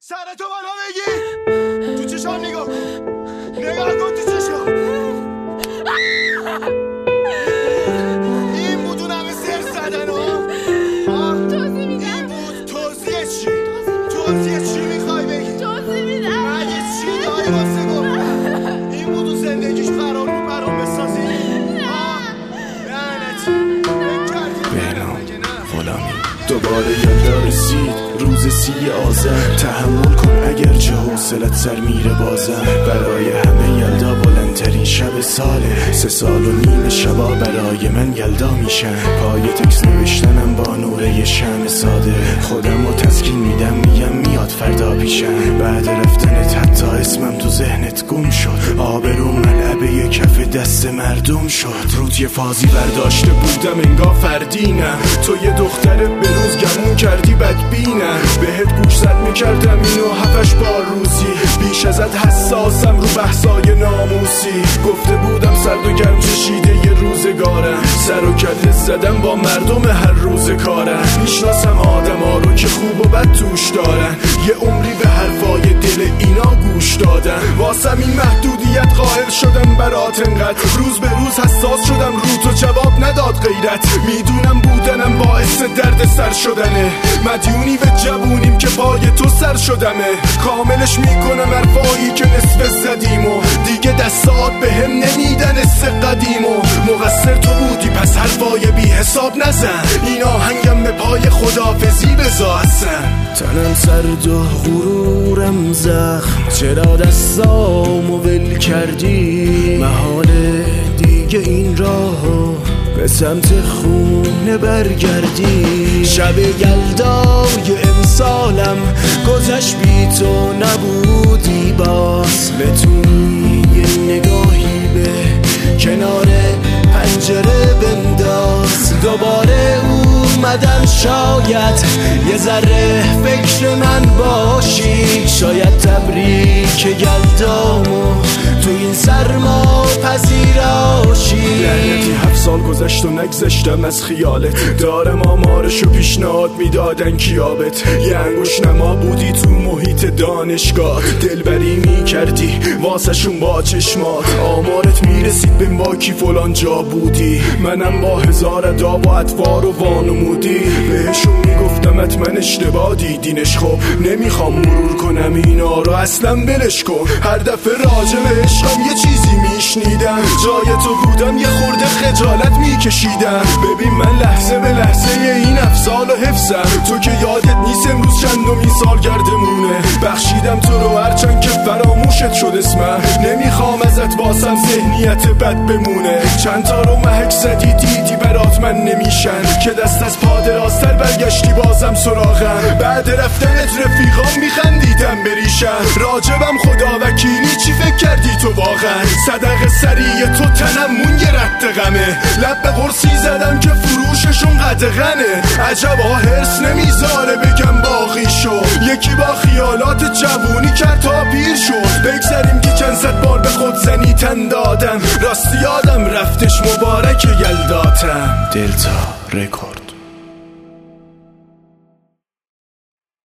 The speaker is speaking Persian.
سرتو بالا بگی، تو چشام نگاه کن، نگاه کن تو چشام. این بود اون همه سر زدن توضیح میدم. این بود توضیح چی؟ توضیح چی میخوای بگی؟ توضیح میدم. مگه چی داری واسه گفتن؟ این بود اون زندگیش قرار بود برام بسازی؟ لعنتی بهنام غلامی. دوباره یاد رسید روز 3 آذر. تحمل کن اگرچه حوصلت سر میره بازم. برای همه یلدا بلندترین شب ساله. 3 سال و نیم شبا برای من یلدا میشن. پای تکس نوشتنم با نوره شمع ساده. خودم رو تسکین میدم، میگم میاد فردا پیشم. بعد رفتنت حتی اسمم تو ذهنت گم شد. آبرو ملعبه کف دست مردم شد. رود یه فازی برداشته بودم انگار فردینم. تو یه دختر بروز گمون کردی بدبینم. بهت گوش زد میکردم اینو 7 بار روزی. بیش ازت حساسم رو بحثای ناموسی. گفته بودم سرد و گرم چشیده یه روزگارم. سر و کله زدم با مردم هر روز کارم. میشناسم آدم ها رو که خوب و بد توش دارن. یه عمری به حرفای دل اینا گوش دادن. واسم این محدودیت قائل شدم برات انقدر. روز به روز حساس شدم رو تو جواب نداد غیرت. میدونم بودنم باعث درد سر شدنه. مدیونی به جوونیم که پای تو سر شدمه. کاملش میکنم حرفایی که نصف زدیم و دیگه دستات به هم نمیدن است قدیم و مقصر تو بودی پس حرفای بی حساب نزن. این آهنگم به پای خدافزی بذار اصلا. تنم سرد و غرورم زخم. چرا دستامو ول کردی؟ محاله دیگه این راهو به سمت خونه برگردی. شب یلدای امسالم گذشت بی تو نبودی. باز بتونی یه نگاهی به کنار پنجره بنداز. دوباره اومدم شاید یه ذره فکر من باشی. شاید تبریک یلدامو تو این سرما پذیراشی. لعنتی 7 سال گذشت و نگذشتم از خیالت. دارم آمارشو پیشنهاد میدادن کیابت. یه انگوش نما بودی تو محیط دانشگاه. دلبری میکردی واسه شون با چشمات. آمارت میرسید به با کی فلان جا بودی. منم با 1000 ادا و اطوار و وانمودی. بهشون میگفتم حتما اشتباه دیدینش. خب نمیخوام مرور کنم اینا رو اصلا بلش کن. هر دفعه راجع به عشقم یه چیزی میشنیدم. جای تو بودم یه خورده خجالت میکشیدم. ببین من لحظه به لحظه این افسال و حفظم. تو که یادت نیست امروز چندمین سالگردمونه. بخشیدم تو رو هرچند که فراموشت شد اسمم. نمیخوام ازت واسم ذهنیت بد بمونه. چند تا رو محک زدی دیدی برات من نمیشن. که دست از پا درازتر برگشتی بازم سراغم. بعد رفتنت رفیقام میخندیدم بریشم. راجبم خدا وکیلی چی فکر کردی تو واقعا؟ صدق سریع تو تنمون یه رد غمه. لب به قرصی زدم که فروششون قدغنه. عجبا هرس نمیذاره بگم باقی شد. یکی با خیالات جوونی کرد تا پیر شد. بگذاریم که چند صد بار به خود زنی تن دادم. راستی یادم رفتش مبارک یلداتم. دلتا رکورد.